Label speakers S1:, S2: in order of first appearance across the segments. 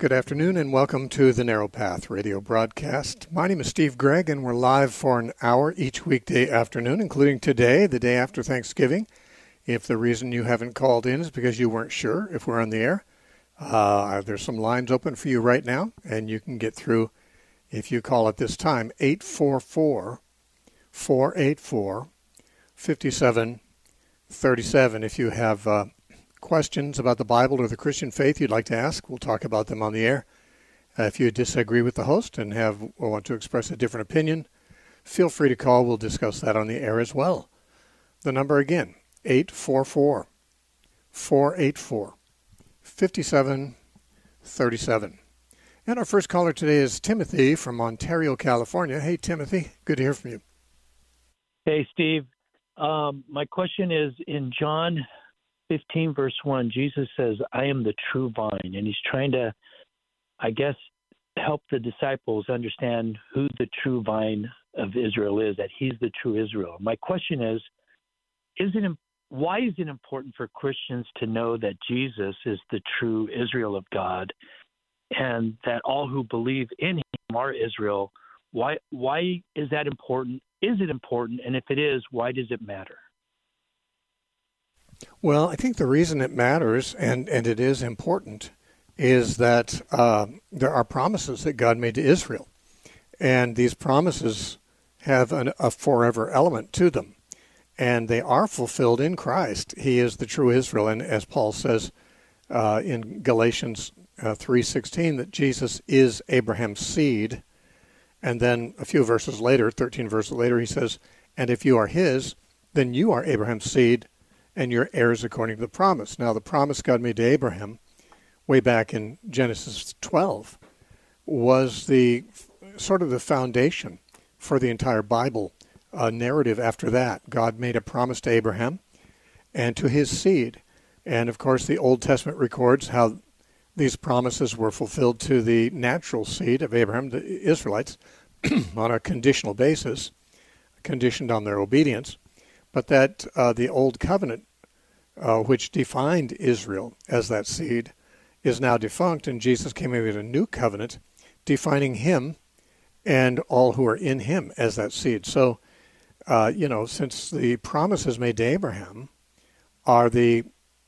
S1: Good afternoon and welcome to the Narrow Path radio broadcast. My name is Steve Gregg and we're live for an hour each weekday afternoon, including today, the day after Thanksgiving. If the reason you haven't called in is because you weren't sure if we're on the air, there's some lines open for you right now, and you can get through if you call at this time, 844-484-5737. If you have questions about the Bible or the Christian faith you'd like to ask, we'll talk about them on the air. If you disagree with the host and want to express a different opinion, feel free to call. We'll discuss that on the air as well. The number again, 844-484-5737. And our first caller today is Timothy from Ontario, California. Hey, Timothy, good to hear from you.
S2: Hey, Steve. My question is, in John 15, verse 1, Jesus says, I am the true vine. And he's trying to, I guess, help the disciples understand who the true vine of Israel is, that he's the true Israel. My question is why is it important for Christians to know that Jesus is the true Israel of God and that all who believe in him are Israel? Why is that important? Is it important? And if it is, why does it matter?
S1: Well, I think the reason it matters, and it is important, is that there are promises that God made to Israel. And these promises have a forever element to them. And they are fulfilled in Christ. He is the true Israel. And as Paul says in Galatians 3:16, that Jesus is Abraham's seed. And then a few verses later, 13 verses later, he says, and if you are his, then you are Abraham's seed, and your heirs according to the promise. Now, the promise God made to Abraham way back in Genesis 12 was the sort of the foundation for the entire Bible narrative after that. God made a promise to Abraham and to his seed. And, of course, the Old Testament records how these promises were fulfilled to the natural seed of Abraham, the Israelites, on a conditional basis, conditioned on their obedience. But that the Old Covenant, which defined Israel as that seed, is now defunct, and Jesus came in with a new covenant defining him and all who are in him as that seed. So, since the promises made to Abraham are the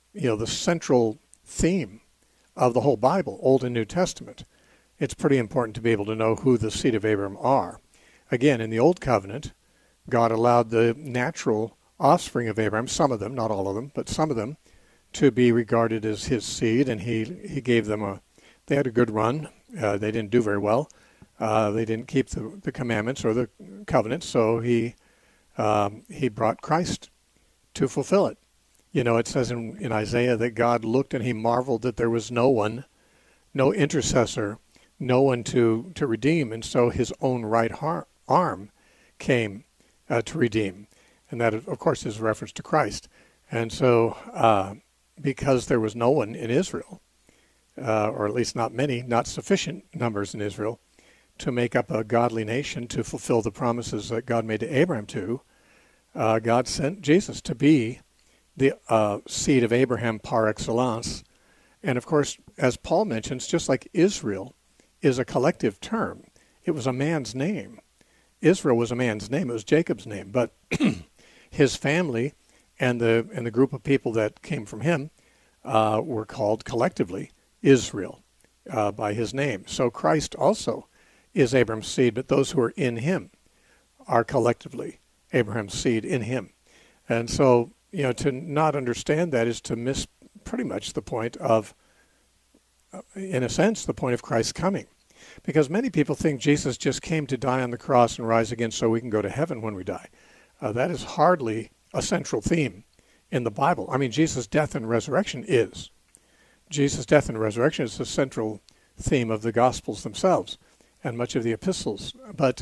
S1: central theme of the whole Bible, Old and New Testament, it's pretty important to be able to know who the seed of Abraham are. Again, in the Old Covenant, God allowed the natural offspring of Abraham, some of them, not all of them, but some of them, to be regarded as his seed, and he gave them they had a good run. They didn't do very well. They didn't keep the commandments or the covenants, so he brought Christ to fulfill it. It says in Isaiah that God looked and he marveled that there was no one, no intercessor, no one to redeem, and so his own right arm came to redeem. And that, of course, is a reference to Christ. And so because there was no one in Israel, or at least not many, not sufficient numbers in Israel, to make up a godly nation to fulfill the promises that God made to Abraham God sent Jesus to be the seed of Abraham par excellence. And, of course, as Paul mentions, just like Israel is a collective term, it was a man's name. Israel was a man's name. It was Jacob's name. But his family and the group of people that came from him were called collectively Israel by his name. So Christ also is Abraham's seed, but those who are in him are collectively Abraham's seed in him. And so, to not understand that is to miss pretty much the point of, in a sense, the point of Christ's coming. Because many people think Jesus just came to die on the cross and rise again so we can go to heaven when we die. That is hardly a central theme in the Bible. I mean, Jesus' death and resurrection is. Jesus' death and resurrection is the central theme of the Gospels themselves and much of the epistles. But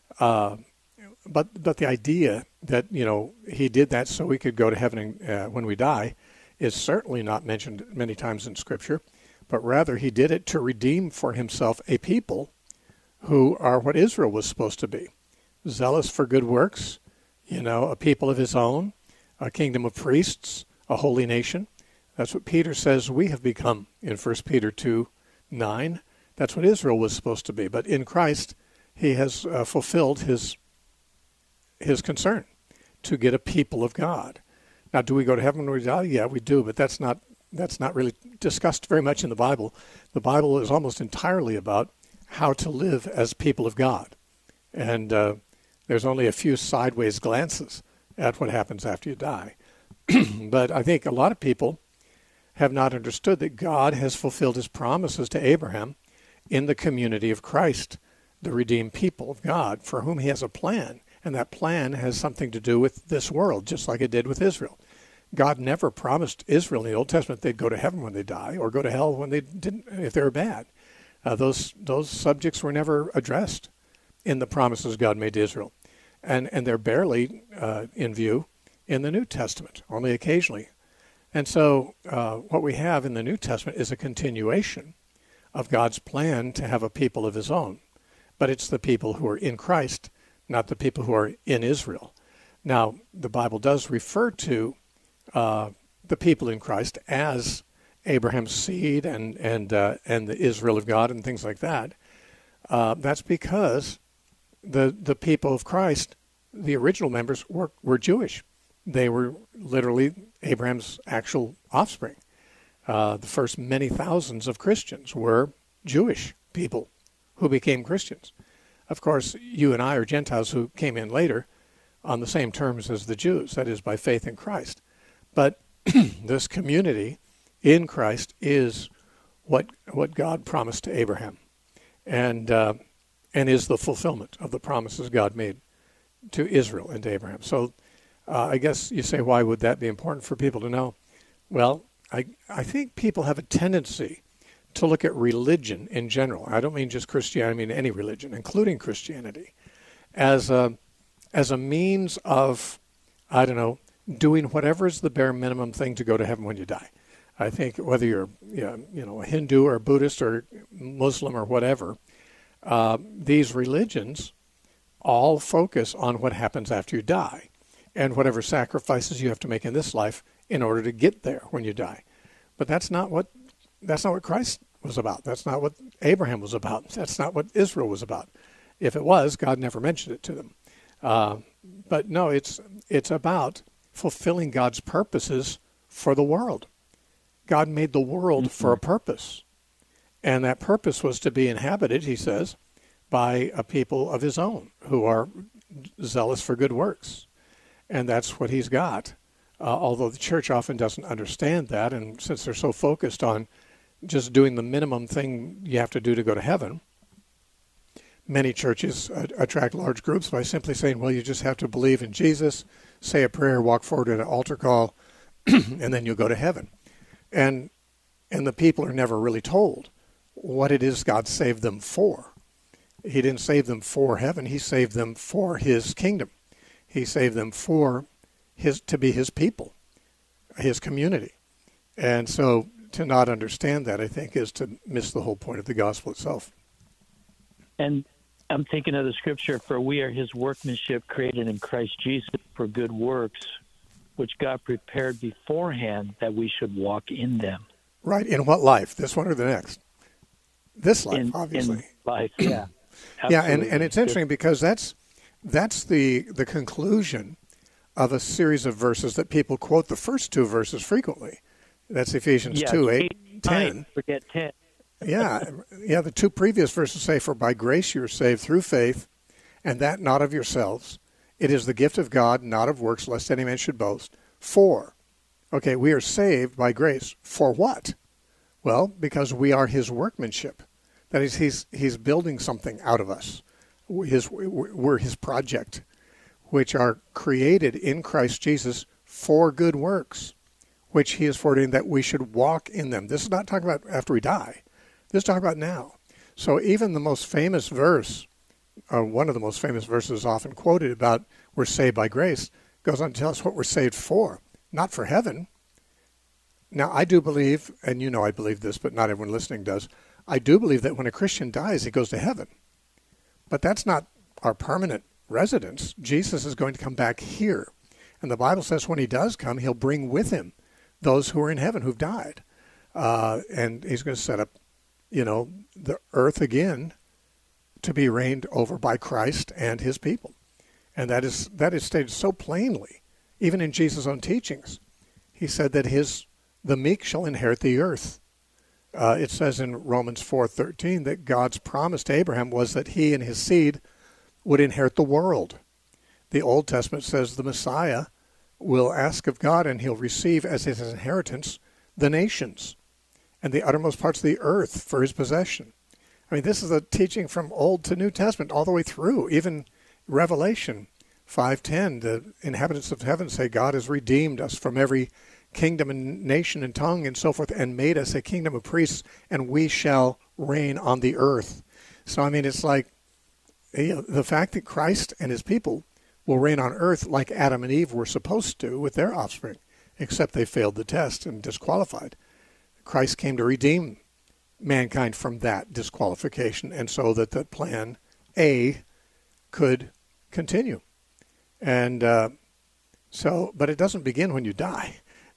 S1: the idea that, he did that so we could go to heaven when we die is certainly not mentioned many times in Scripture, but rather he did it to redeem for himself a people who are what Israel was supposed to be, zealous for good works, a people of his own, a kingdom of priests, a holy nation. That's what Peter says we have become in 1 Peter 2, 9, that's what Israel was supposed to be. But in Christ, he has fulfilled his concern to get a people of God. Now, do we go to heaven when we die? Yeah, we do, but that's not really discussed very much in the Bible. The Bible is almost entirely about how to live as people of God. And there's only a few sideways glances at what happens after you die. But I think a lot of people have not understood that God has fulfilled his promises to Abraham in the community of Christ, the redeemed people of God, for whom he has a plan. And that plan has something to do with this world, just like it did with Israel. God never promised Israel in the Old Testament they'd go to heaven when they die or go to hell when they didn't, if they were bad. Those subjects were never addressed in the promises God made to Israel. And they're barely in view in the New Testament, only occasionally. And so what we have in the New Testament is a continuation of God's plan to have a people of his own. But it's the people who are in Christ, not the people who are in Israel. Now, the Bible does refer to the people in Christ as Abraham's seed and the Israel of God and things like that. That's because the people of Christ, the original members, were Jewish. They were literally Abraham's actual offspring. The first many thousands of Christians were Jewish people who became Christians. Of course, you and I are Gentiles who came in later on the same terms as the Jews, that is, by faith in Christ. But this community in Christ is what God promised to Abraham, and is the fulfillment of the promises God made to Israel and to Abraham. So I guess you say, why would that be important for people to know? Well, I think people have a tendency to look at religion in general. I don't mean just Christianity, I mean any religion, including Christianity, as a means of, I don't know, doing whatever is the bare minimum thing to go to heaven when you die. I think whether you're a Hindu or a Buddhist or Muslim or whatever, these religions all focus on what happens after you die and whatever sacrifices you have to make in this life in order to get there when you die. But that's not what Christ was about. That's not what Abraham was about. That's not what Israel was about. If it was, God never mentioned it to them. But no, it's about fulfilling God's purposes for the world. God made the world for a purpose. And that purpose was to be inhabited, he says, by a people of his own who are zealous for good works. And that's what he's got. Although the church often doesn't understand that, and since they're so focused on just doing the minimum thing you have to do to go to heaven, many churches attract large groups by simply saying, well, you just have to believe in Jesus, say a prayer, walk forward at an altar call, and then you'll go to heaven. And the people are never really told what it is God saved them for. He didn't save them for heaven. He saved them for his kingdom. He saved them to be his people, his community. And so to not understand that, I think, is to miss the whole point of the gospel itself.
S2: And I'm thinking of the scripture, for we are his workmanship created in Christ Jesus for good works, which God prepared beforehand that we should walk in them.
S1: Right. In what life? This one or the next? This life, obviously.
S2: In life, yeah.
S1: Yeah, and it's interesting because that's the conclusion of a series of verses that people quote the first two verses frequently. That's Ephesians 2, 8, 10.
S2: Forget 10.
S1: Yeah, the two previous verses say, for by grace you are saved through faith, and that not of yourselves. It is the gift of God, not of works, lest any man should boast. We are saved by grace. For what? Well, because we are his workmanship. That is, he's building something out of us. We're his project, which are created in Christ Jesus for good works, which he has foreordained that we should walk in them. This is not talking about after we die. This is talking about now. So even the most famous verse, one of the most famous verses often quoted about we're saved by grace, goes on to tell us what we're saved for, not for heaven. Now, I do believe, and you know I believe this, but not everyone listening does, I do believe that when a Christian dies, he goes to heaven. But that's not our permanent residence. Jesus is going to come back here. And the Bible says when he does come, he'll bring with him those who are in heaven who've died. And he's going to set up the earth again to be reigned over by Christ and his people. And that is stated so plainly, even in Jesus' own teachings. He said that the meek shall inherit the earth. It says in Romans 4:13 that God's promise to Abraham was that he and his seed would inherit the world. The Old Testament says the Messiah will ask of God and he'll receive as his inheritance the nations and the uttermost parts of the earth for his possession. I mean, this is a teaching from Old to New Testament all the way through. Even Revelation 5:10, the inhabitants of heaven say God has redeemed us from every kingdom and nation and tongue and so forth and made us a kingdom of priests, and we shall reign on the earth. So, I mean, it's like the fact that Christ and his people will reign on earth like Adam and Eve were supposed to with their offspring, except they failed the test and disqualified. Christ came to redeem mankind from that disqualification, and so that the plan A could continue. And but it doesn't begin when you die.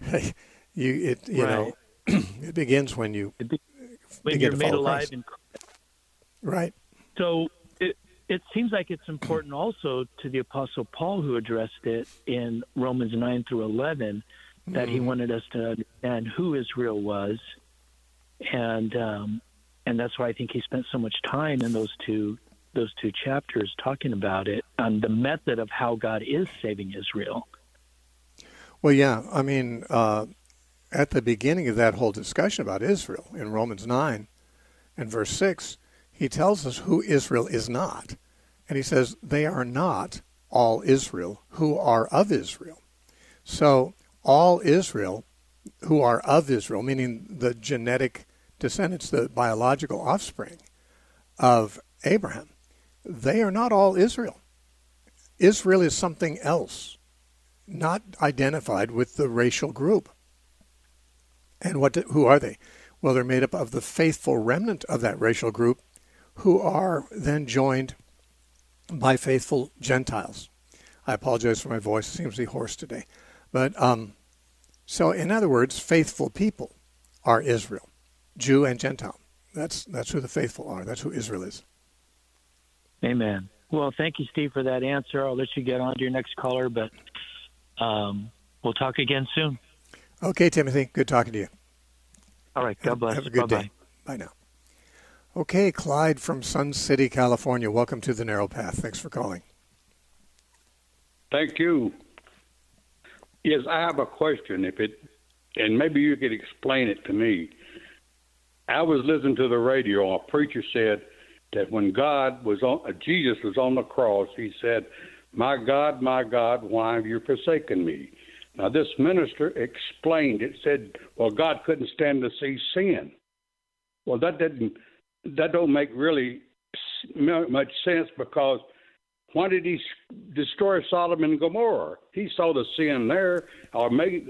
S1: It begins when you
S2: when you're made alive in Christ.
S1: Right.
S2: So it seems like it's important also to the Apostle Paul, who addressed it in Romans 9 through 11, that he wanted us to understand who Israel was. And that's why I think he spent so much time in those two chapters talking about it, on the method of how God is saving Israel.
S1: Well, yeah, I mean, at the beginning of that whole discussion about Israel in Romans 9 and verse 6, he tells us who Israel is not. And he says, they are not all Israel who are of Israel. So all Israel who are of Israel, meaning the genetic descendants, the biological offspring of Abraham, they are not all Israel. Israel is something else, not identified with the racial group. And who are they? Well, they're made up of the faithful remnant of that racial group, who are then joined by faithful Gentiles. I apologize for my voice. It seems to be hoarse today. But so in other words, faithful people are Israel, Jew and Gentile. That's who the faithful are. That's who Israel is.
S2: Amen. Well, thank you, Steve, for that answer. I'll let you get on to your next caller, but we'll talk again soon.
S1: Okay, Timothy. Good talking to you.
S2: All right. God bless.
S1: Have a good day. Bye now. Okay, Clyde from Sun City, California. Welcome to the Narrow Path. Thanks for calling.
S3: Thank you. Yes, I have a question. And maybe you could explain it to me. I was listening to the radio. A preacher said that when Jesus was on the cross, he said, my God, why have you forsaken me? Now, this minister explained it, said, well, God couldn't stand to see sin. Well, that don't make really much sense, because why did he destroy Sodom and Gomorrah? He saw the sin there, or made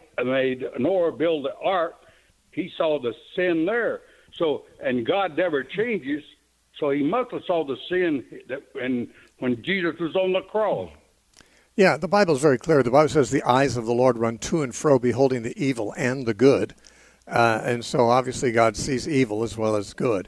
S3: Noah build the ark. He saw the sin there. So, and God never changes, so he must have saw the sin when Jesus was on the cross.
S1: Yeah, the Bible is very clear. The Bible says the eyes of the Lord run to and fro, beholding the evil and the good. And so obviously God sees evil as well as good.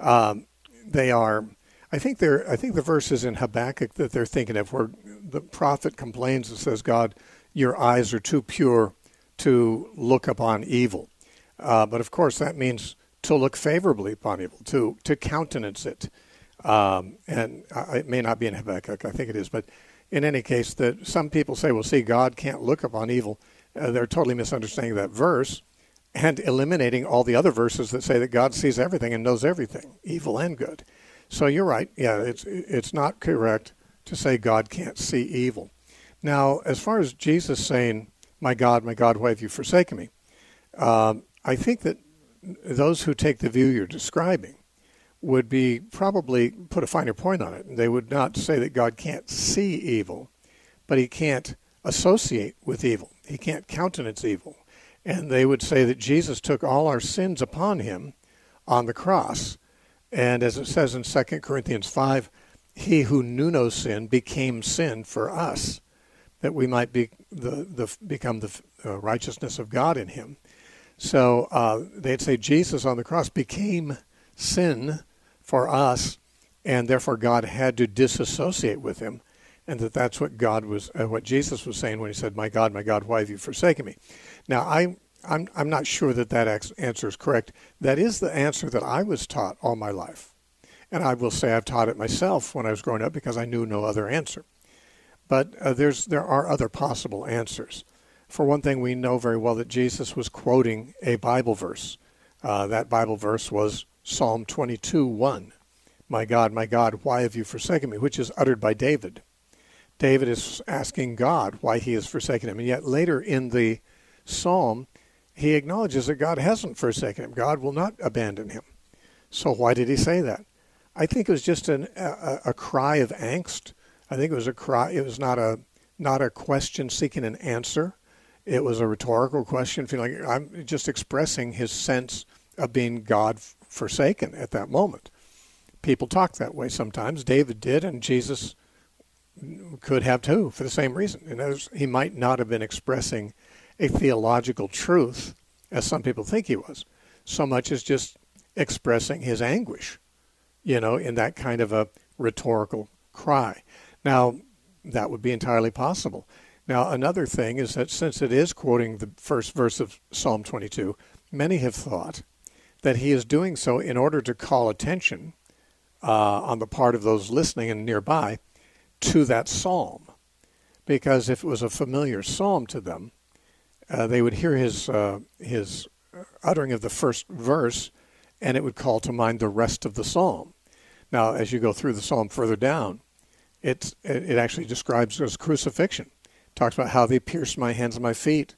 S1: They are, I think the verse is in Habakkuk that they're thinking of, where the prophet complains and says, God, your eyes are too pure to look upon evil. But of course that means to look favorably upon evil, to countenance it. And it may not be in Habakkuk, I think it is, but in any case, that some people say, well, see, God can't look upon evil. They're totally misunderstanding that verse and eliminating all the other verses that say that God sees everything and knows everything, evil and good. So you're right. Yeah, it's not correct to say God can't see evil. Now, as far as Jesus saying, my God, why have you forsaken me? I think that those who take the view you're describing would be probably put a finer point on it. They would not say that God can't see evil, but he can't associate with evil. He can't countenance evil. And they would say that Jesus took all our sins upon him on the cross. And as it says in 2 Corinthians 5, he who knew no sin became sin for us, that we might be become the righteousness of God in him. So they'd say Jesus on the cross became sin for us, and therefore God had to disassociate with him, and that's what what Jesus was saying when he said, my God, why have you forsaken me?" Now, I'm not sure that answer is correct. That is the answer that I was taught all my life. And I will say I've taught it myself when I was growing up because I knew no other answer. But there are other possible answers. For one thing, we know very well that Jesus was quoting a Bible verse. That Bible verse was Psalm 22:1. My God, why have you forsaken me?" Which is uttered by David. David is asking God why he has forsaken him. And yet later in the psalm, he acknowledges that God hasn't forsaken him. God will not abandon him. So why did he say that? I think it was just a cry of angst. I think it was a cry. It was not a question seeking an answer. It was a rhetorical question, feeling like I'm just expressing his sense of being God forsaken at that moment. People talk that way sometimes. David did, and Jesus could have too, for the same reason. And he might not have been expressing a theological truth, as some people think he was, so much as just expressing his anguish, in that kind of a rhetorical cry. Now, that would be entirely possible. Now, another thing is that since it is quoting the first verse of Psalm 22, many have thought that he is doing so in order to call attention on the part of those listening and nearby to that psalm. Because if it was a familiar psalm to them, they would hear his uttering of the first verse, and it would call to mind the rest of the psalm. Now, as you go through the psalm further down, it actually describes his crucifixion. It talks about how they pierced my hands and my feet.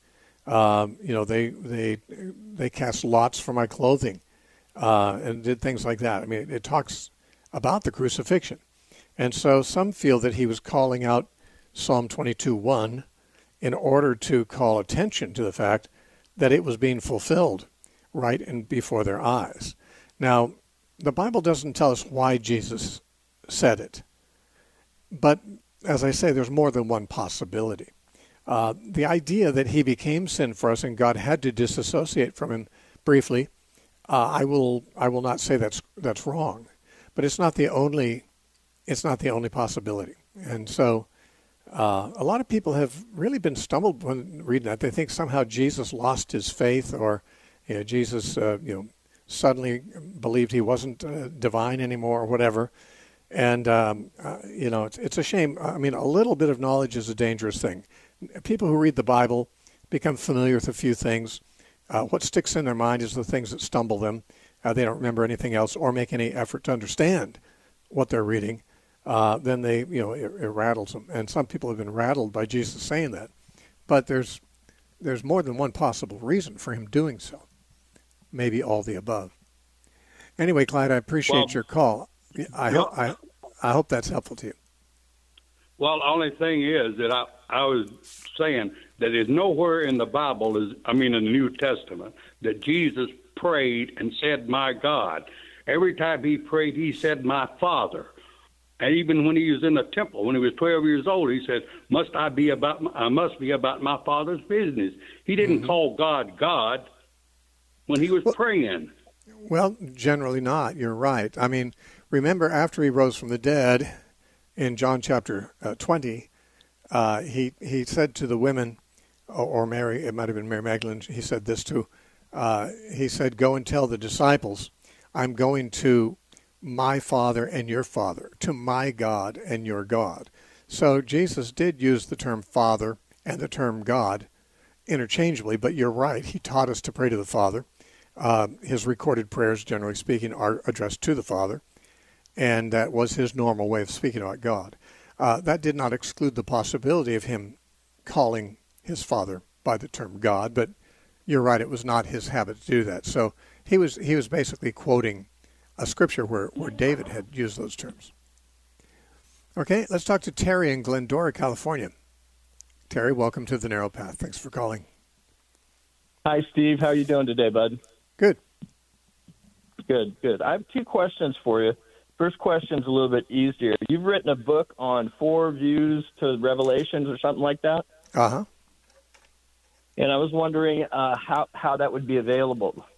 S1: They cast lots for my clothing, and did things like that. I mean, it talks about the crucifixion. And so some feel that he was calling out Psalm 22:1 in order to call attention to the fact that it was being fulfilled right and before their eyes. Now, the Bible doesn't tell us why Jesus said it. But as I say, there's more than one possibility. The idea that he became sin for us and God had to disassociate from him briefly, I will not say that's wrong, but it's not the only possibility. And so a lot of people have really been stumbled when reading that. They think somehow Jesus lost his faith, or Jesus suddenly believed he wasn't divine anymore, or whatever. And it's a shame. I mean, a little bit of knowledge is a dangerous thing. People who read the Bible become familiar with a few things. What sticks in their mind is the things that stumble them. They don't remember anything else or make any effort to understand what they're reading. Then it rattles them. And some people have been rattled by Jesus saying that. But there's more than one possible reason for him doing so. Maybe all the above. Anyway, Clyde, I appreciate your call. I hope that's helpful to you.
S3: Well, the only thing is that I was saying that there's nowhere in the Bible, in the New Testament, that Jesus prayed and said, "My God." Every time he prayed, he said, "My Father." And even when he was in the temple, when he was 12 years old, he said, I must be about my Father's business. He didn't call God when he was praying.
S1: Well, generally not. You're right. I mean, remember after he rose from the dead in John chapter 20, he said to the women, or Mary, it might have been Mary Magdalene, he said this too. He said, "Go and tell the disciples, I'm going to my Father and your Father, to my God and your God." So Jesus did use the term Father and the term God interchangeably, but you're right. He taught us to pray to the Father. His recorded prayers, generally speaking, are addressed to the Father, and that was his normal way of speaking about God. That did not exclude the possibility of him calling his Father by the term God, but you're right, it was not his habit to do that. So he was basically quoting a scripture where David had used those terms. Okay, let's talk to Terry in Glendora, California. Terry, welcome to The Narrow Path. Thanks for calling.
S4: Hi, Steve. How are you doing today, bud?
S1: Good.
S4: Good. I have two questions for you. First question's a little bit easier. You've written a book on 4 views to Revelations or something like that?
S1: Uh-huh.
S4: And I was wondering how that would be available.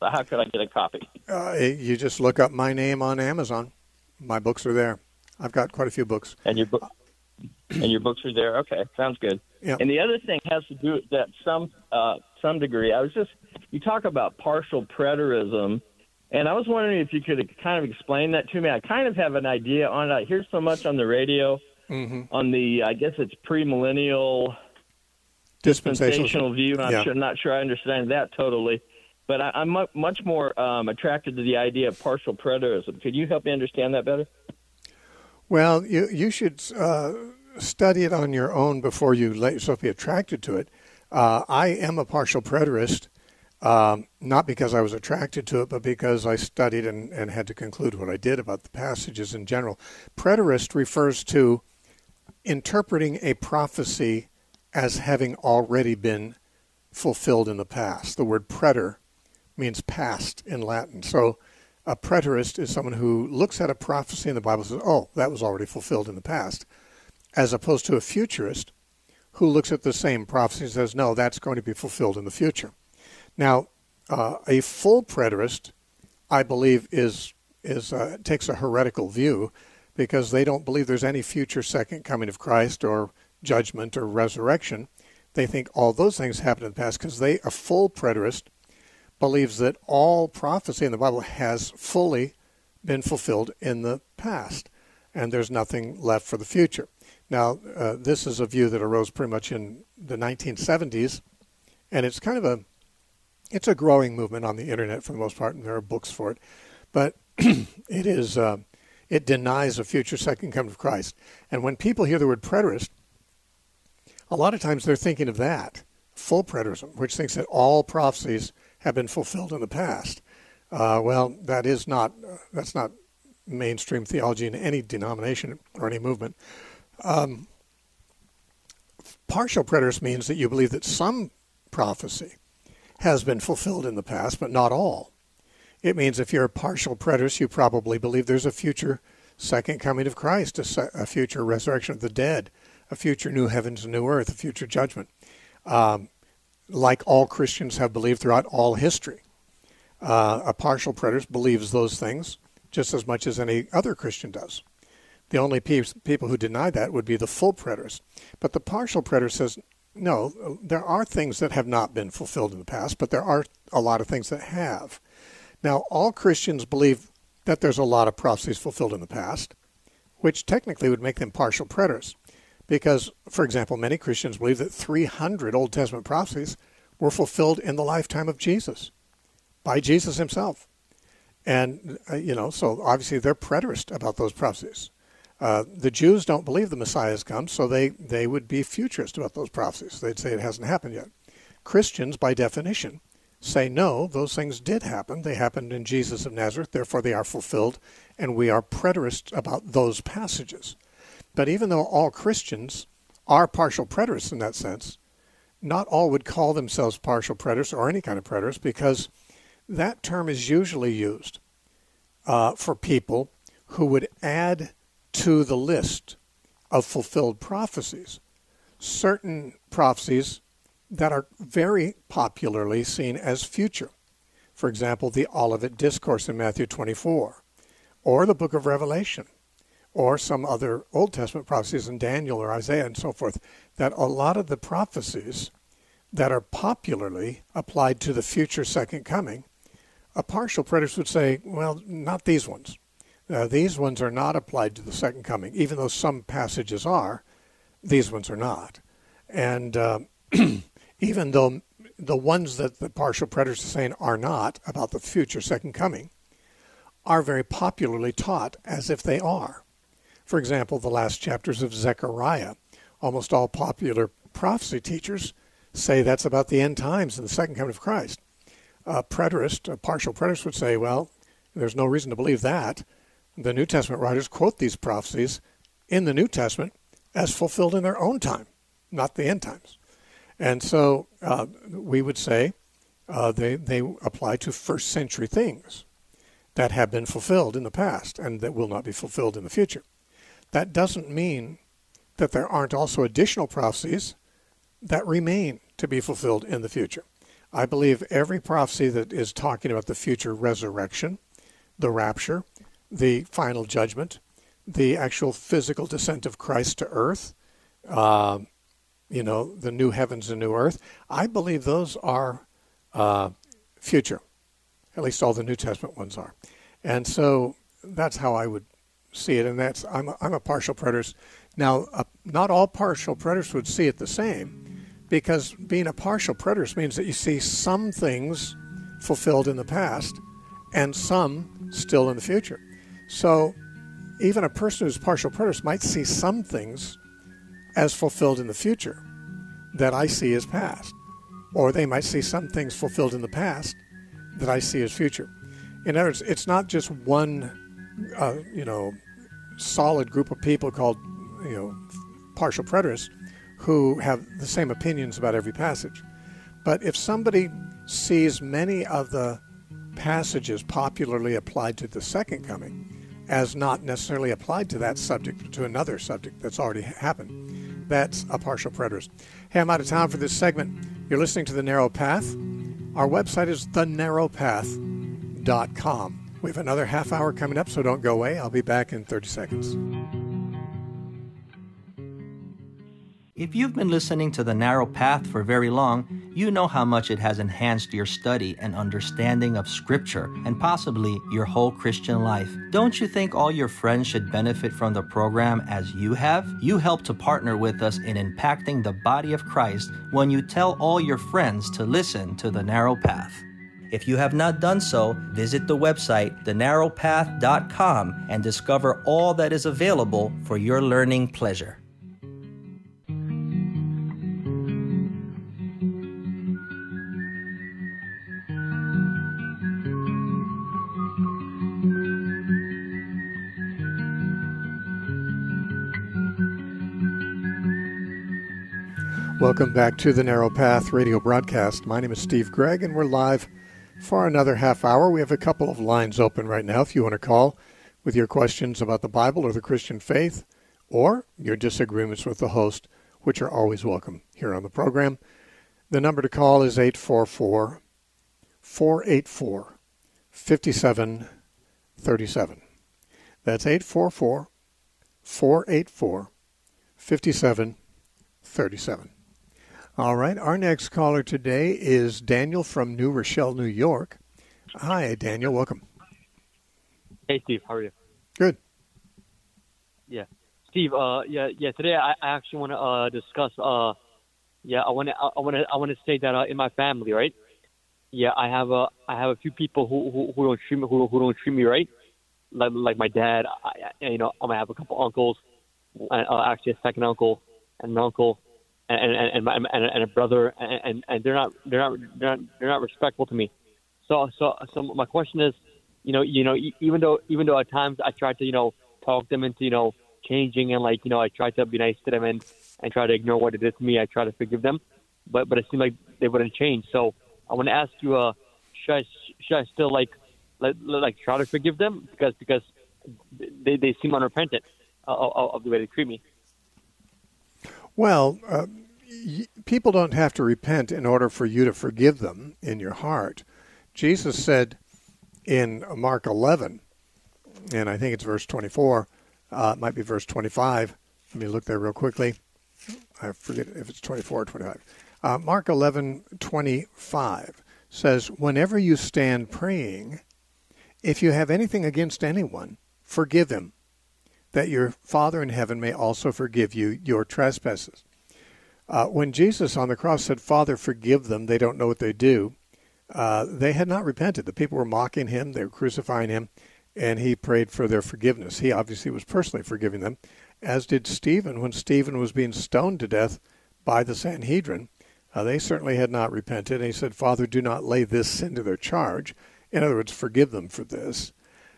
S4: How could I get a copy?
S1: You just look up my name on Amazon. My books are there. I've got quite a few books.
S4: And your books are there. Okay, sounds good.
S1: Yeah.
S4: And the other thing has to do with that some degree. You talk about partial preterism, and I was wondering if you could kind of explain that to me. I kind of have an idea on it. I hear so much on the radio on the, I guess it's premillennial dispensational view. I'm not sure I understand that totally. But I'm much more attracted to the idea of partial preterism. Could you help me understand that better?
S1: Well, you should study it on your own before you let yourself be attracted to it. I am a partial preterist, not because I was attracted to it, but because I studied and had to conclude what I did about the passages in general. Preterist refers to interpreting a prophecy as having already been fulfilled in the past. The word preter means past in Latin. So a preterist is someone who looks at a prophecy in the Bible and says, oh, that was already fulfilled in the past, as opposed to a futurist who looks at the same prophecy and says, no, that's going to be fulfilled in the future. Now, a full preterist, I believe, takes a heretical view because they don't believe there's any future second coming of Christ or judgment or resurrection. They think all those things happened in the past because a full preterist believes that all prophecy in the Bible has fully been fulfilled in the past, and there's nothing left for the future. Now, this is a view that arose pretty much in the 1970s, and it's kind of it's a growing movement on the internet for the most part, and there are books for it. But it denies a future second coming of Christ. And when people hear the word preterist, a lot of times they're thinking of that, full preterism, which thinks that all prophecies have been fulfilled in the past. Well, that's not mainstream theology in any denomination or any movement. Partial preterist means that you believe that some prophecy has been fulfilled in the past, but not all. It means if you're a partial preterist, you probably believe there's a future second coming of Christ, a future resurrection of the dead, a future new heavens and new earth, a future judgment. Like all Christians have believed throughout all history. A partial preterist believes those things just as much as any other Christian does. The only people who deny that would be the full preterist. But the partial preterist says, no, there are things that have not been fulfilled in the past, but there are a lot of things that have. Now, all Christians believe that there's a lot of prophecies fulfilled in the past, which technically would make them partial preterists. Because, for example, many Christians believe that 300 Old Testament prophecies were fulfilled in the lifetime of Jesus, by Jesus himself. And, so obviously they're preterist about those prophecies. The Jews don't believe the Messiah has come, so they would be futurist about those prophecies. They'd say it hasn't happened yet. Christians, by definition, say no, those things did happen. They happened in Jesus of Nazareth, therefore they are fulfilled, and we are preterists about those passages. But even though all Christians are partial preterists in that sense, not all would call themselves partial preterists or any kind of preterist, because that term is usually used for people who would add to the list of fulfilled prophecies certain prophecies that are very popularly seen as future. For example, the Olivet Discourse in Matthew 24, or the book of Revelation, or some other Old Testament prophecies in Daniel or Isaiah and so forth, that a lot of the prophecies that are popularly applied to the future second coming, a partial preterist would say, well, not these ones. These ones are not applied to the second coming. Even though some passages are, these ones are not. And even though the ones that the partial preterists are saying are not about the future second coming, are very popularly taught as if they are. For example, the last chapters of Zechariah, almost all popular prophecy teachers say that's about the end times and the second coming of Christ. A partial preterist would say, well, there's no reason to believe that. The New Testament writers quote these prophecies in the New Testament as fulfilled in their own time, not the end times. And so we would say they apply to first century things that have been fulfilled in the past and that will not be fulfilled in the future. That doesn't mean that there aren't also additional prophecies that remain to be fulfilled in the future. I believe every prophecy that is talking about the future resurrection, the rapture, the final judgment, the actual physical descent of Christ to earth, the new heavens and new earth, I believe those are future. At least all the New Testament ones are. And so that's how I would see it. And I'm a partial preterist. Now, not all partial preterists would see it the same, because being a partial preterist means that you see some things fulfilled in the past and some still in the future. So even a person who's partial preterist might see some things as fulfilled in the future that I see as past. Or they might see some things fulfilled in the past that I see as future. In other words, it's not just one, solid group of people called, partial preterists who have the same opinions about every passage. But if somebody sees many of the passages popularly applied to the second coming as not necessarily applied to that subject, to another subject that's already happened, that's a partial preterist. Hey, I'm out of time for this segment. You're listening to The Narrow Path. Our website is thenarrowpath.com. We have another half hour coming up, so don't go away. I'll be back in 30 seconds.
S5: If you've been listening to The Narrow Path for very long, you know how much it has enhanced your study and understanding of Scripture and possibly your whole Christian life. Don't you think all your friends should benefit from the program as you have? You help to partner with us in impacting the body of Christ when you tell all your friends to listen to The Narrow Path. If you have not done so, visit the website, thenarrowpath.com, and discover all that is available for your learning pleasure.
S1: Welcome back to the Narrow Path radio broadcast. My name is Steve Gregg, and we're live for another half hour. We have a couple of lines open right now if you want to call with your questions about the Bible or the Christian faith, or your disagreements with the host, which are always welcome here on the program. The number to call is 844-484-5737. That's 844-484-5737. All right, our next caller today is Daniel from New Rochelle, New York. Hi, Daniel. Welcome.
S6: Hey, Steve. How are you?
S1: Good.
S6: Yeah, Steve. Today I actually want to discuss. I want to say that in my family, right? Yeah, I have a few people who don't treat me right. Like my dad. I might have a couple uncles, actually a second uncle and an uncle. And a brother, and they're not respectful to me. So my question is, even though at times I try to talk them into changing, and I try to be nice to them and try to ignore what it is to me. I try to forgive them, but it seemed like they wouldn't change. So I want to ask you, should I still try to forgive them because they seem unrepentant of the way they treat me?
S1: Well, people don't have to repent in order for you to forgive them in your heart. Jesus said in Mark 11, and I think it's verse 24, it might be verse 25. Let me look there real quickly. I forget if it's 24 or 25. Mark 11:25 says, "Whenever you stand praying, if you have anything against anyone, forgive him, that your Father in heaven may also forgive you your trespasses." When Jesus on the cross said, "Father, forgive them, they don't know what they do," they had not repented. The people were mocking him, they were crucifying him, and he prayed for their forgiveness. He obviously was personally forgiving them, as did Stephen when Stephen was being stoned to death by the Sanhedrin. They certainly had not repented, and he said, "Father, do not lay this sin to their charge." In other words, forgive them for this.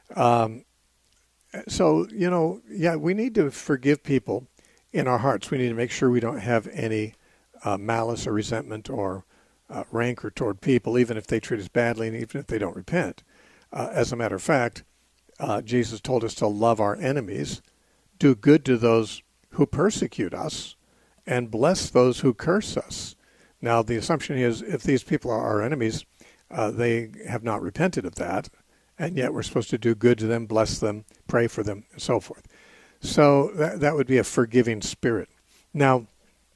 S1: So, we need to forgive people in our hearts. We need to make sure we don't have any malice or resentment or rancor toward people, even if they treat us badly and even if they don't repent. As a matter of fact, Jesus told us to love our enemies, do good to those who persecute us, and bless those who curse us. Now, the assumption is if these people are our enemies, they have not repented of that, and yet we're supposed to do good to them, bless them, pray for them, and so forth. So that would be a forgiving spirit. Now,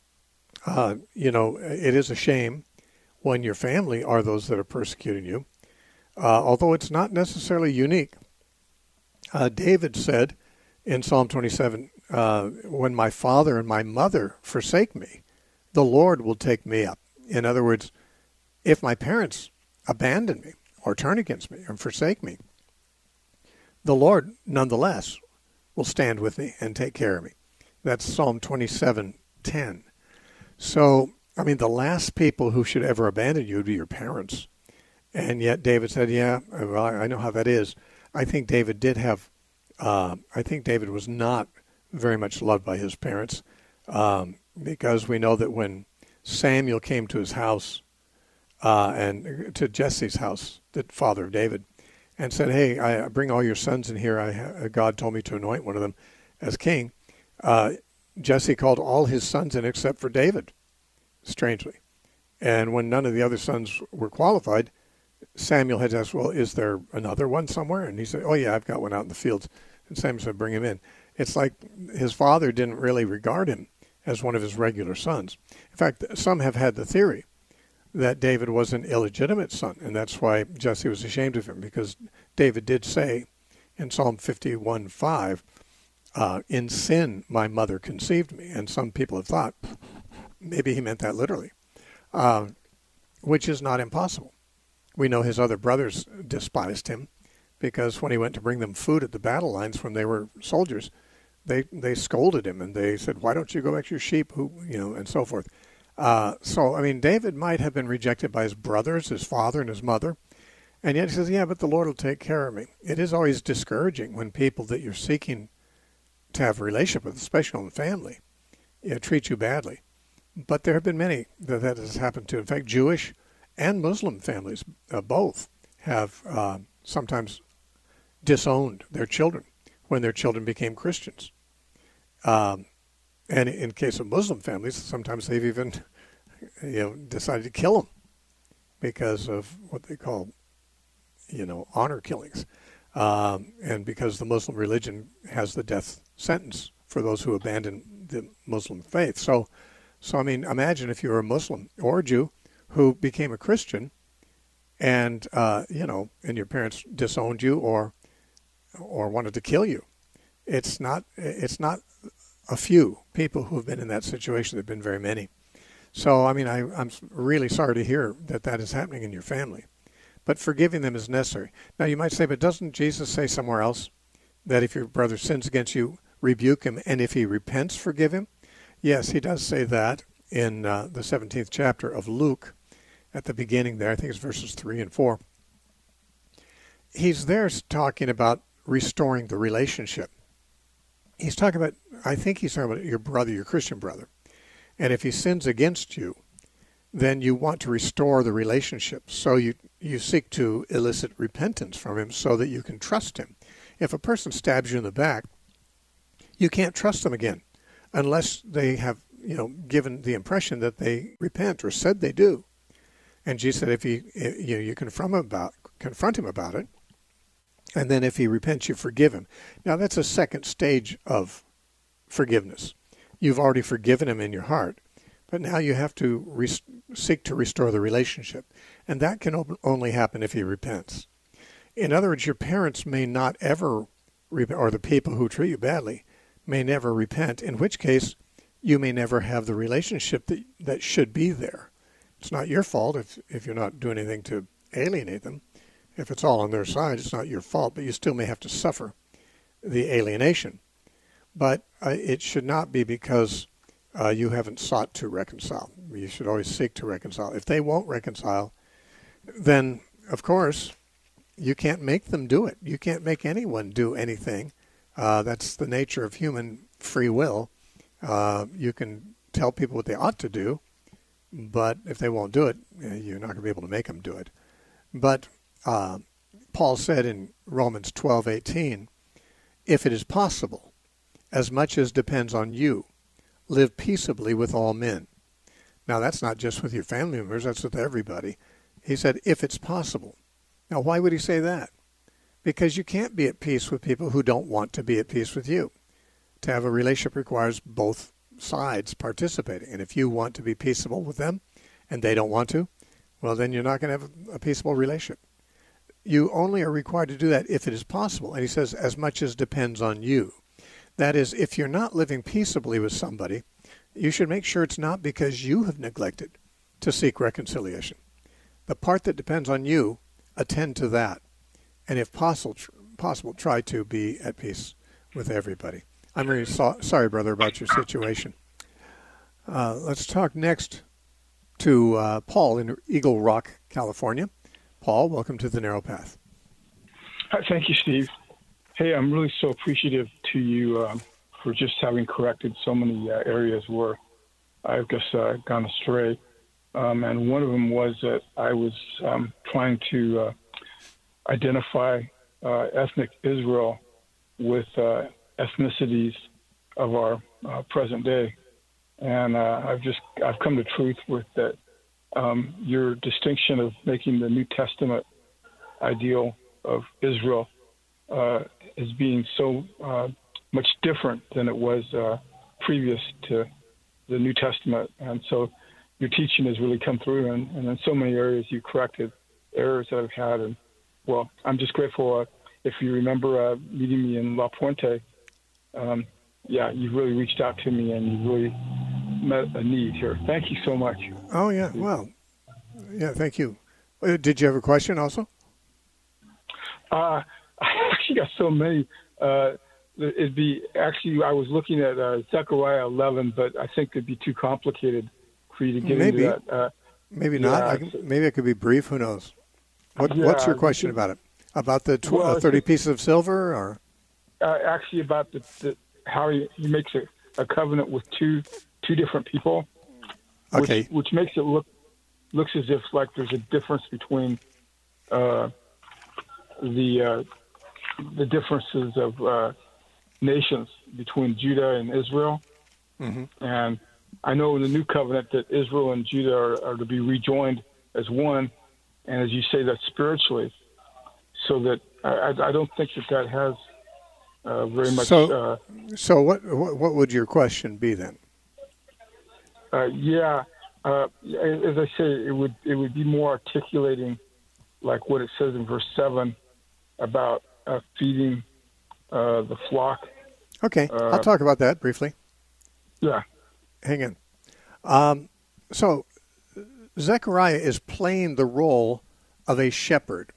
S1: it is a shame when your family are those that are persecuting you, although it's not necessarily unique. David said in Psalm 27, when my father and my mother forsake me, the Lord will take me up. In other words, if my parents abandon me or turn against me and forsake me, the Lord nonetheless will stand with me and take care of me. That's Psalm 27:10. So, I mean, the last people who should ever abandon you would be your parents. And yet David said, yeah, well, I know how that is. I think David was not very much loved by his parents, because we know that when Samuel came to his house, and to Jesse's house, the father of David, and said, hey, I bring all your sons in here. God told me to anoint one of them as king. Jesse called all his sons in except for David, strangely. And when none of the other sons were qualified, Samuel had asked, well, is there another one somewhere? And he said, oh, yeah, I've got one out in the fields. And Samuel said, bring him in. It's like his father didn't really regard him as one of his regular sons. In fact, some have had the theory that David was an illegitimate son, and that's why Jesse was ashamed of him, because David did say in Psalm 51:5, in sin my mother conceived me. And some people have thought maybe he meant that literally, which is not impossible. We know his other brothers despised him because when he went to bring them food at the battle lines when they were soldiers, they scolded him and they said, why don't you go back to your sheep, and so forth. So, I mean, David might have been rejected by his brothers, his father and his mother, and yet he says, yeah, but the Lord will take care of me. It is always discouraging when people that you're seeking to have a relationship with, especially in the family, treat you badly. But there have been many that has happened to. In fact, Jewish and Muslim families both have sometimes disowned their children when their children became Christians. And in case of Muslim families, sometimes they've even decided to kill them because of what they call honor killings. And because the Muslim religion has the death sentence for those who abandon the Muslim faith. So I mean, imagine if you were a Muslim or a Jew who became a Christian and, and your parents disowned you or wanted to kill you. It's not a few people who have been in that situation. There have been very many. So, I mean, I'm really sorry to hear that is happening in your family. But forgiving them is necessary. Now, you might say, but doesn't Jesus say somewhere else that if your brother sins against you, rebuke him, and if he repents, forgive him? Yes, he does say that in the 17th chapter of Luke, at the beginning there. I think it's verses 3 and 4. He's there talking about restoring the relationship. He's talking about your brother, your Christian brother. And if he sins against you, then you want to restore the relationship. So you seek to elicit repentance from him so that you can trust him. If a person stabs you in the back, you can't trust them again unless they have, given the impression that they repent or said they do. And Jesus said if you confront him about it, and then if he repents, you forgive him. Now that's a second stage of forgiveness. You've already forgiven him in your heart, but now you have to seek to restore the relationship. And that can only happen if he repents. In other words, your parents may not ever, or the people who treat you badly, may never repent, in which case you may never have the relationship that should be there. It's not your fault if you're not doing anything to alienate them. If it's all on their side, it's not your fault, but you still may have to suffer the alienation. But it should not be because you haven't sought to reconcile. You should always seek to reconcile. If they won't reconcile, then, of course, you can't make them do it. You can't make anyone do anything. That's the nature of human free will. You can tell people what they ought to do, but if they won't do it, you're not going to be able to make them do it. But Paul said in Romans 12:18, if it is possible, as much as depends on you, live peaceably with all men. Now, that's not just with your family members, that's with everybody. He said, if it's possible. Now, why would he say that? Because you can't be at peace with people who don't want to be at peace with you. To have a relationship requires both sides participating. And if you want to be peaceable with them and they don't want to, well, then you're not going to have a peaceable relationship. You only are required to do that if it is possible. And he says, as much as depends on you. That is, if you're not living peaceably with somebody, you should make sure it's not because you have neglected to seek reconciliation. The part that depends on you, attend to that. And if possible, try to be at peace with everybody. I'm really sorry, brother, about your situation. Let's talk next to Paul in Eagle Rock, California. Paul, welcome to The Narrow Path.
S7: Hi, thank you, Steve. Hey, I'm really so appreciative to you for just having corrected so many areas where I've just gone astray. And one of them was that I was trying to identify ethnic Israel with ethnicities of our present day. And I've come to truth with that. Your distinction of making the New Testament ideal of Israel as being so much different than it was previous to the New Testament. And so your teaching has really come through, and in so many areas you corrected errors that I've had. And, well, I'm just grateful. If you remember meeting me in La Puente, you really reached out to me and you really met a need here. Thank you so much.
S1: Oh, yeah. Well, yeah, thank you. Did you have a question also?
S7: I actually got so many. I was looking at Zechariah 11, but I think it'd be too complicated for you to get into that.
S1: Maybe not. Maybe I could be brief. Who knows? What's your question about it? About the 30 pieces of silver, or?
S7: Actually, about how he makes a covenant with two different people.
S1: Okay.
S7: Which makes it looks as if like there's a difference between the differences of nations between Judah and Israel.
S1: Mm-hmm.
S7: And I know in the new covenant that Israel and Judah are to be rejoined as one, and as you say, that spiritually. So that I don't think that has very much.
S1: So what would your question be then?
S7: As I say, it would be more articulating, like what it says in verse 7 about feeding the flock.
S1: Okay, I'll talk about that briefly.
S7: Yeah.
S1: Hang on. So Zechariah is playing the role of a shepherd.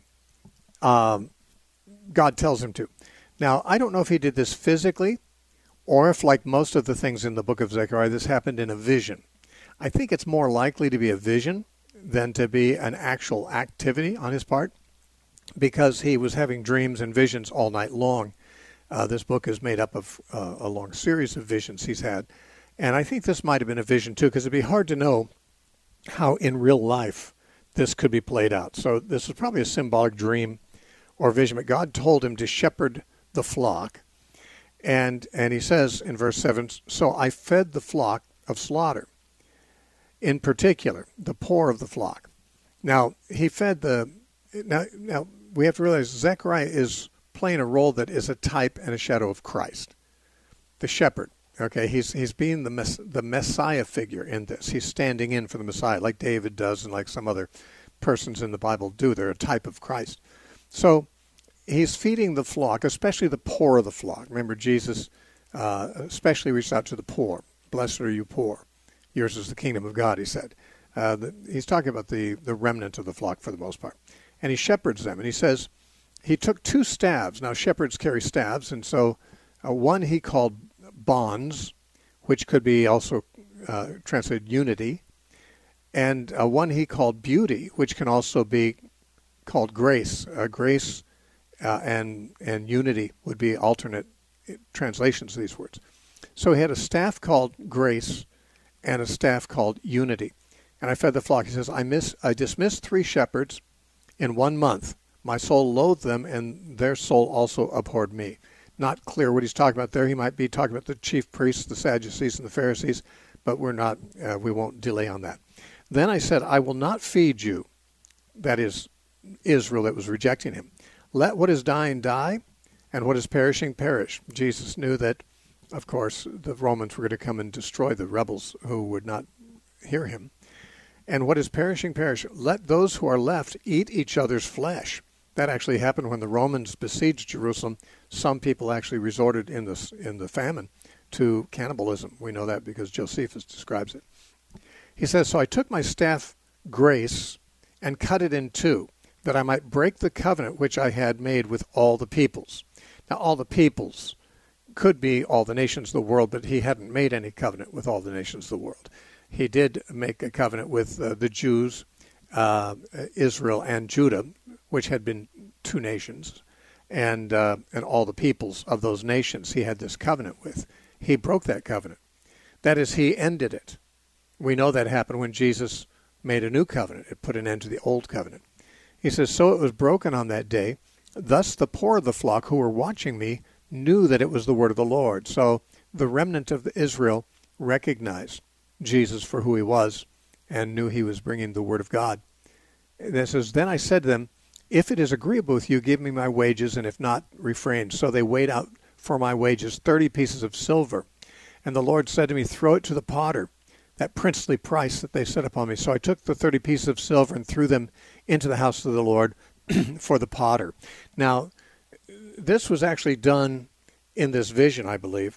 S1: God tells him to. Now, I don't know if he did this physically or if, like most of the things in the book of Zechariah, this happened in a vision. I think it's more likely to be a vision than to be an actual activity on his part, because he was having dreams and visions all night long. This book is made up of a long series of visions he's had. And I think this might have been a vision, too, because it'd be hard to know how in real life this could be played out. So this is probably a symbolic dream or vision. But God told him to shepherd the flock. And he says in verse 7, so I fed the flock of slaughter, in particular, the poor of the flock. Now, he fed now we have to realize Zechariah is playing a role that is a type and a shadow of Christ, the shepherd. Okay, he's being the Messiah figure in this. He's standing in for the Messiah, like David does and like some other persons in the Bible do. They're a type of Christ. So he's feeding the flock, especially the poor of the flock. Remember, Jesus especially reached out to the poor. Blessed are you poor. Yours is the kingdom of God, he said. He's talking about the remnant of the flock for the most part. And he shepherds them. And he says he took 2 staves. Now, shepherds carry staves. And so one he called bonds, which could be also translated unity. And one he called beauty, which can also be called grace. Grace and unity would be alternate translations of these words. So he had a staff called grace and a staff called unity. And I fed the flock. He says, I dismissed 3 shepherds in 1 month. My soul loathed them, and their soul also abhorred me. Not clear what he's talking about there. He might be talking about the chief priests, the Sadducees, and the Pharisees. but we're not. We won't delay on that. Then I said, I will not feed you. That is Israel that was rejecting him. Let what is dying die, and what is perishing perish. Jesus knew that, of course, the Romans were going to come and destroy the rebels who would not hear him. And what is perishing perish. Let those who are left eat each other's flesh. That actually happened when the Romans besieged Jerusalem. Some people actually resorted in the famine to cannibalism. We know that because Josephus describes it. He says, so I took my staff, grace, and cut it in two, that I might break the covenant which I had made with all the peoples. Now, all the peoples could be all the nations of the world, but he hadn't made any covenant with all the nations of the world. He did make a covenant with the Jews, Israel, and Judah, which had been two nations, and all the peoples of those nations he had this covenant with. He broke that covenant. That is, he ended it. We know that happened when Jesus made a new covenant. It put an end to the old covenant. He says, so it was broken on that day. Thus the poor of the flock who were watching me knew that it was the word of the Lord. So the remnant of Israel recognized Jesus for who he was and knew he was bringing the word of God. And it says, then I said to them, if it is agreeable with you, give me my wages, and if not, refrain. So they weighed out for my wages 30 pieces of silver. And the Lord said to me, throw it to the potter, that princely price that they set upon me. So I took the 30 pieces of silver and threw them into the house of the Lord for the potter. Now, this was actually done in this vision, I believe,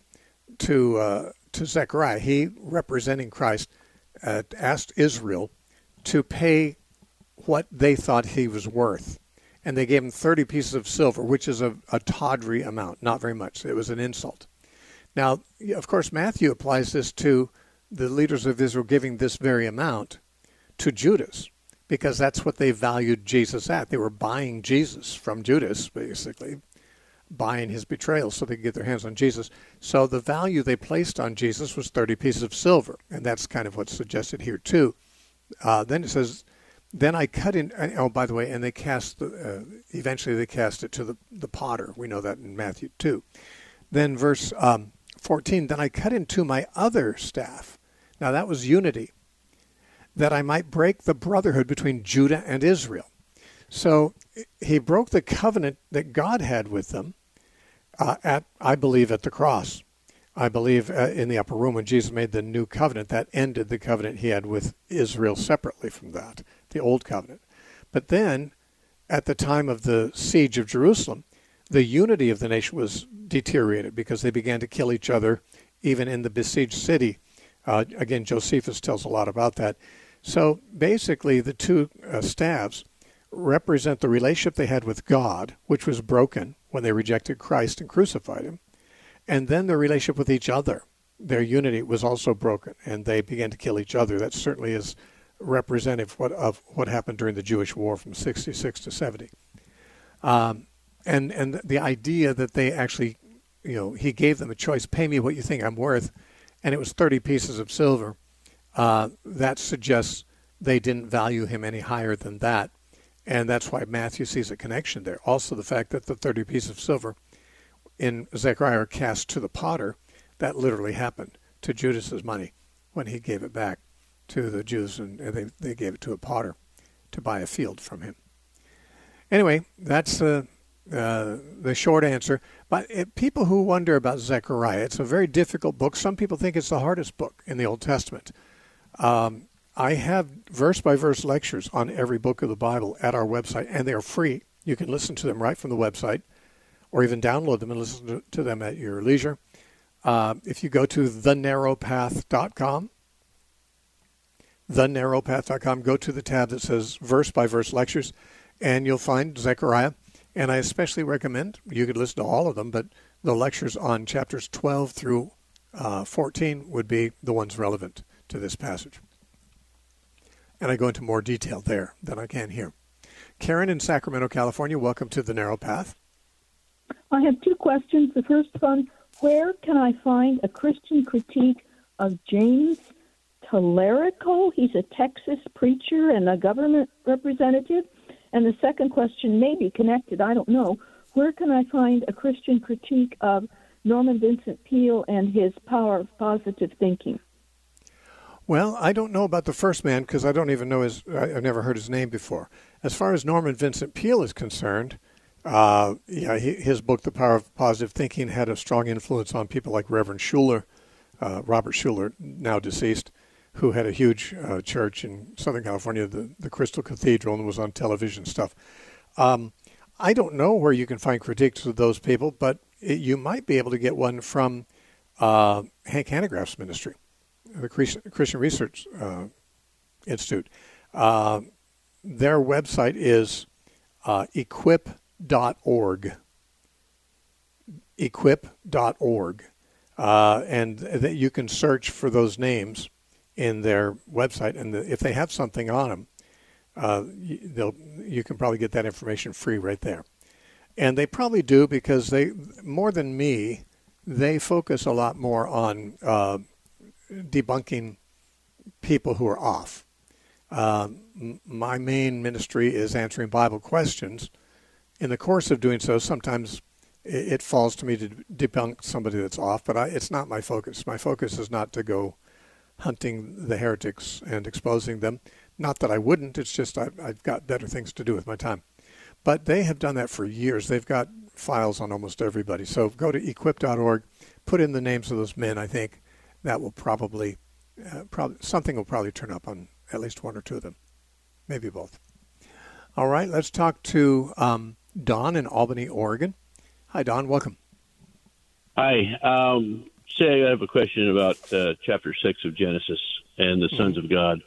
S1: to Zechariah. He, representing Christ, asked Israel to pay what they thought he was worth. And they gave him 30 pieces of silver, which is a tawdry amount, not very much. It was an insult. Now, of course, Matthew applies this to the leaders of Israel giving this very amount to Judas, because that's what they valued Jesus at. They were buying Jesus from Judas, basically, buying his betrayal so they could get their hands on Jesus. So the value they placed on Jesus was 30 pieces of silver, and that's kind of what's suggested here too. Then it says, then I cut in, oh, by the way, and they cast, eventually they cast it to the potter. We know that in Matthew 2. Then verse 14, then I cut in two my other staff. Now that was unity, that I might break the brotherhood between Judah and Israel. So he broke the covenant that God had with them I believe, at the cross. I believe in the upper room when Jesus made the new covenant, that ended the covenant he had with Israel separately from that, the old covenant. But then, at the time of the siege of Jerusalem, the unity of the nation was deteriorated because they began to kill each other, even in the besieged city. Again, Josephus tells a lot about that. So basically, the two staffs represent the relationship they had with God, which was broken when they rejected Christ and crucified him, and then their relationship with each other. Their unity was also broken, and they began to kill each other. That certainly is representative of what happened during the Jewish War from 66 to 70. And the idea that they actually, he gave them a choice, pay me what you think I'm worth, and it was 30 pieces of silver. That suggests they didn't value him any higher than that. And that's why Matthew sees a connection there. Also, the fact that the 30 pieces of silver in Zechariah are cast to the potter, that literally happened to Judas's money when he gave it back to the Jews, and they gave it to a potter to buy a field from him. Anyway, that's the short answer. But people who wonder about Zechariah, it's a very difficult book. Some people think it's the hardest book in the Old Testament. I have verse-by-verse lectures on every book of the Bible at our website, and they are free. You can listen to them right from the website, or even download them and listen to them at your leisure. If you go to thenarrowpath.com, go to the tab that says verse-by-verse lectures, and you'll find Zechariah. And I especially recommend, you could listen to all of them, but the lectures on chapters 12 through 14 would be the ones relevant to this passage. And I go into more detail there than I can here. Karen in Sacramento, California, welcome to The Narrow Path.
S8: I have two questions. The first one, where can I find a Christian critique of James Tallarico? He's a Texas preacher and a government representative. And the second question may be connected, I don't know. Where can I find a Christian critique of Norman Vincent Peale and his power of positive thinking?
S1: Well, I don't know about the first man because I don't even know I've never heard his name before. As far as Norman Vincent Peale is concerned, his book, The Power of Positive Thinking, had a strong influence on people like Reverend Schuller, Robert Schuller, now deceased, who had a huge church in Southern California, the Crystal Cathedral, and was on television stuff. I don't know where you can find critiques of those people, but you might be able to get one from Hank Hanegraaff's ministry, the Christian Research Institute. Their website is equip.org. Equip.org. And that you can search for those names in their website, and if they have something on them, you can probably get that information free right there. And they probably do because they, more than me, they focus a lot more on debunking people who are off. My main ministry is answering Bible questions. In the course of doing so, sometimes it falls to me to debunk somebody that's off, but it's not my focus. My focus is not to go hunting the heretics and exposing them. Not that I wouldn't, it's just I've got better things to do with my time. But they have done that for years. They've got files on almost everybody. So go to equip.org, put in the names of those men. I think that will probably something will probably turn up on at least one or two of them, maybe both. All right, let's talk to Don in Albany, Oregon. Hi, Don. Welcome.
S9: Hi. Say I have a question about chapter 6 of Genesis and the sons of God.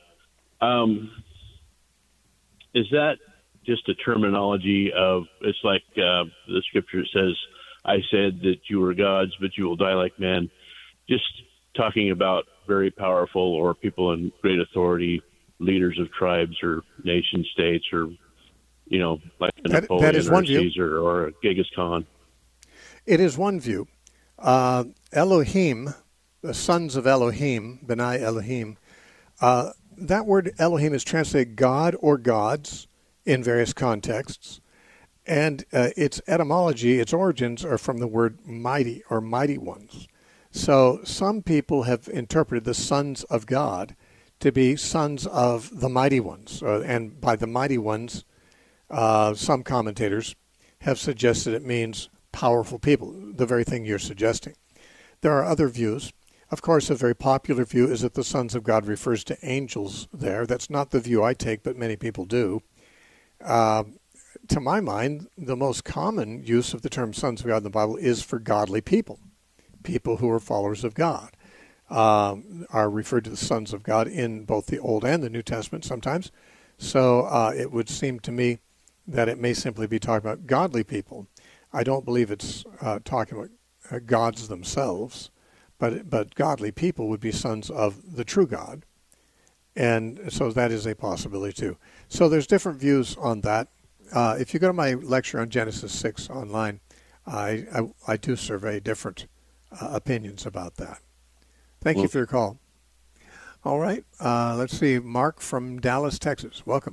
S9: Is that just a terminology of, it's like the scripture says, I said that you were gods, but you will die like men. Just talking about very powerful or people in great authority, leaders of tribes or nation states, or, like Napoleon
S1: that is
S9: or
S1: one
S9: Caesar or Genghis Khan.
S1: It is one view. Elohim, the sons of Elohim, B'nai Elohim, that word Elohim is translated God or gods in various contexts. And its etymology, its origins are from the word mighty or mighty ones. So some people have interpreted the sons of God to be sons of the mighty ones. And by the mighty ones, some commentators have suggested it means powerful people, the very thing you're suggesting. There are other views. Of course, a very popular view is that the sons of God refers to angels there. That's not the view I take, but many people do. To my mind, the most common use of the term sons of God in the Bible is for godly people, people who are followers of God, are referred to the sons of God in both the Old and the New Testament sometimes. So it would seem to me that it may simply be talking about godly people. I don't believe it's talking about gods themselves, but godly people would be sons of the true God. And so that is a possibility too. So there's different views on that. If you go to my lecture on Genesis 6 online, I do survey different opinions about that. Thank you for your call. All right. Let's see. Mark from Dallas, Texas. Welcome.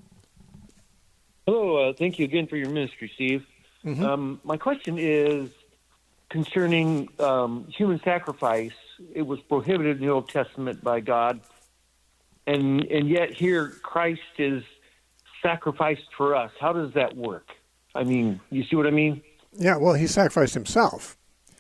S10: Hello. Thank you again for your ministry, Steve. Mm-hmm. My question is concerning human sacrifice. It was prohibited in the Old Testament by God, and yet here Christ is sacrificed for us. How does that work? I mean, you see what I mean?
S1: Yeah, well, he sacrificed himself.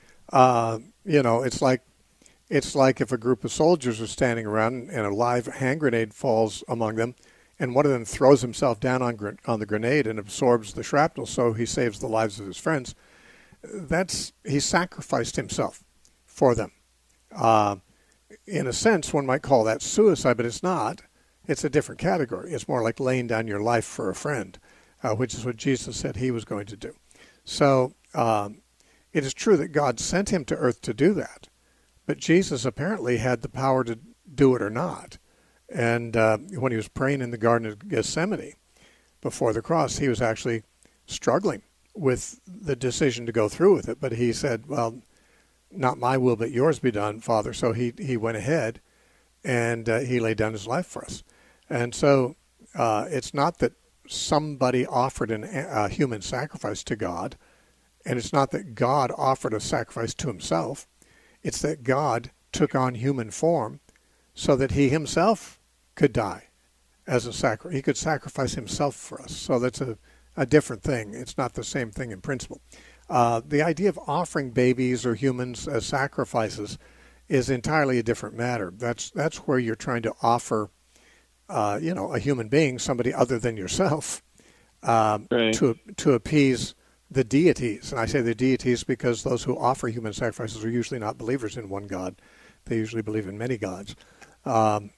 S1: It's like if a group of soldiers are standing around and a live hand grenade falls among them, and one of them throws himself down on the grenade and absorbs the shrapnel, so he saves the lives of his friends. He sacrificed himself for them. In a sense, one might call that suicide, but it's not. It's a different category. It's more like laying down your life for a friend, which is what Jesus said he was going to do. So it is true that God sent him to earth to do that, but Jesus apparently had the power to do it or not. And when he was praying in the Garden of Gethsemane before the cross, he was actually struggling with the decision to go through with it. But he said, well, not my will, but yours be done, Father. So he went ahead and he laid down his life for us. And so it's not that somebody offered a human sacrifice to God, and it's not that God offered a sacrifice to himself. It's that God took on human form so that he himself could die as a sacrifice. He could sacrifice himself for us. So that's a different thing. It's not the same thing in principle. The idea of offering babies or humans as sacrifices is entirely a different matter. That's where you're trying to offer, a human being, somebody other than yourself,
S4: Right.
S1: to appease the deities. And I say the deities because those who offer human sacrifices are usually not believers in one God. They usually believe in many gods. No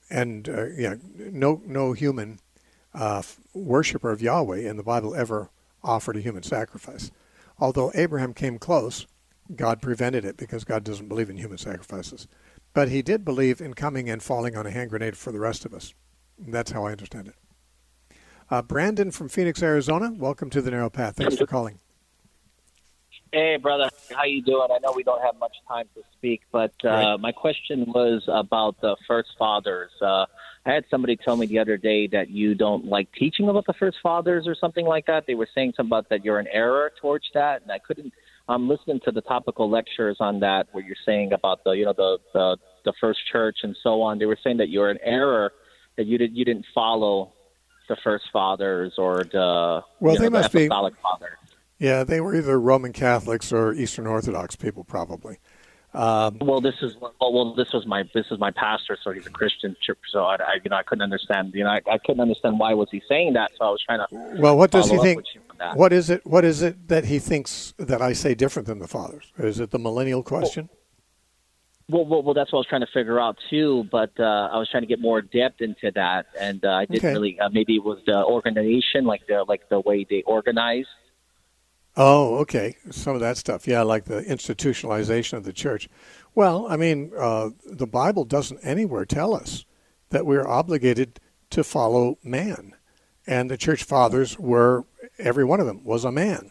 S1: human worshiper of Yahweh in the Bible ever offered a human sacrifice. Although Abraham came close, God prevented it because God doesn't believe in human sacrifices. But he did believe in coming and falling on a hand grenade for the rest of us. That's how I understand it. Brandon from Phoenix, Arizona, welcome to the Narrow Path. Thanks for calling.
S11: Hey, brother. How you doing? I know we don't have much time to speak, but my question was about the first fathers. I had somebody tell me the other day that you don't like teaching about the first fathers or something like that. They were saying something about that you're in error towards that, and I couldn't. I'm listening to the topical lectures on that where you're saying about the first church and so on. They were saying that you're in error, that you didn't follow the first fathers or the apostolic fathers.
S1: Yeah, they were either Roman Catholics or Eastern Orthodox people, probably.
S11: This was my pastor, so he's a Christian. So I couldn't understand. I couldn't understand why was he saying that. So I was trying to.
S1: Well, what does he think? What is it that he thinks that I say different than the fathers? Is it the millennial question?
S11: Well, that's what I was trying to figure out too. But I was trying to get more depth into that, and I didn't really. Maybe it was the organization, like the way they organize.
S1: Oh, okay. Some of that stuff. Yeah, like the institutionalization of the church. Well, I mean, the Bible doesn't anywhere tell us that we're obligated to follow man. And the church fathers were, every one of them was a man.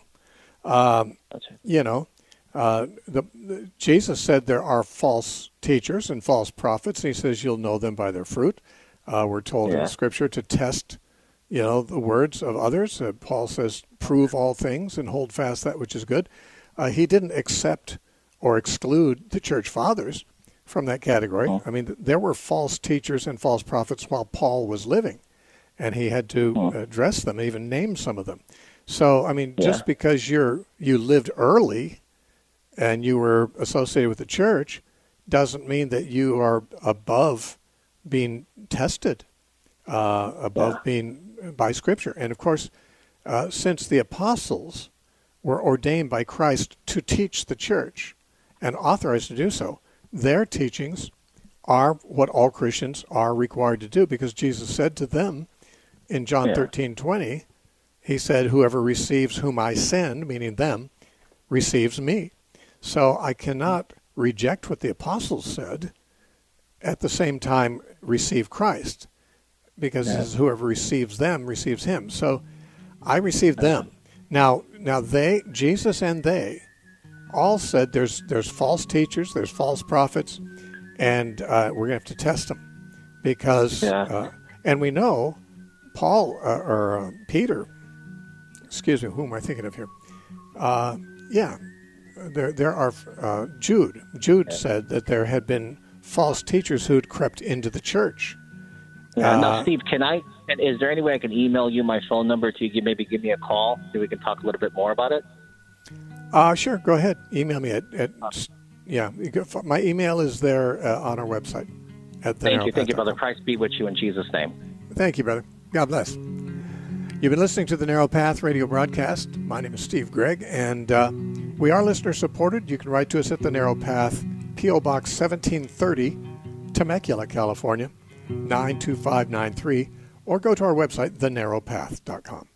S1: Jesus said there are false teachers and false prophets, and he says you'll know them by their fruit. We're told in Scripture to test the words of others. Paul says, prove all things and hold fast that which is good. He didn't accept or exclude the church fathers from that category. I mean, there were false teachers and false prophets while Paul was living, and he had to address them, even name some of them. So, I mean, just because you lived early and you were associated with the church doesn't mean that you are above being tested, above being by Scripture. And of course, since the apostles were ordained by Christ to teach the church and authorized to do so, their teachings are what all Christians are required to do, because Jesus said to them in John 13:20, he said, whoever receives whom I send, meaning them, receives me. So I cannot reject what the apostles said, at the same time receive Christ, because it says whoever receives them receives him. So I received them. Now Jesus and they all said there's false teachers, there's false prophets, and we're going to have to test them, because and we know Peter, excuse me, who am I thinking of here? There are Jude said that there had been false teachers who had crept into the church.
S11: Now, Steve, is there any way I can email you my phone number to maybe give me a call so we can talk a little bit more about it?
S1: Sure, go ahead. Email me my email is there on our website.
S11: Thank you, brother. Christ be with you in Jesus' name.
S1: Thank you, brother. God bless. You've been listening to the Narrow Path radio broadcast. My name is Steve Gregg, and we are listener-supported. You can write to us at the Narrow Path, P.O. Box 1730, Temecula, California, 92593, or go to our website, thenarrowpath.com.